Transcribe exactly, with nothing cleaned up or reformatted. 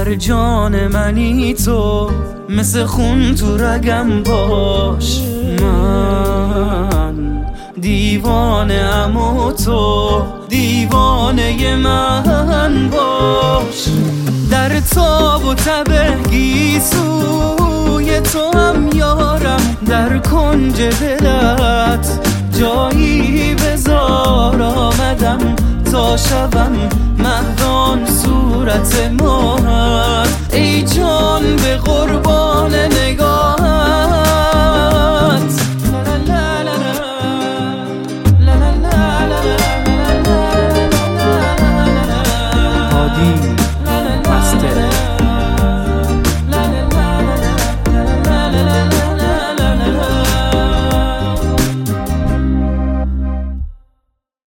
جان منی تو، مثل خون تو رگم باش. من دیوانه ام و تو دیوانه من باش. در تاب و تب گیسوی تو هم یارم، در کنج دلت جایی بذار. آمدم تا شوم مهدان صورت ماهت، ای جان به قربان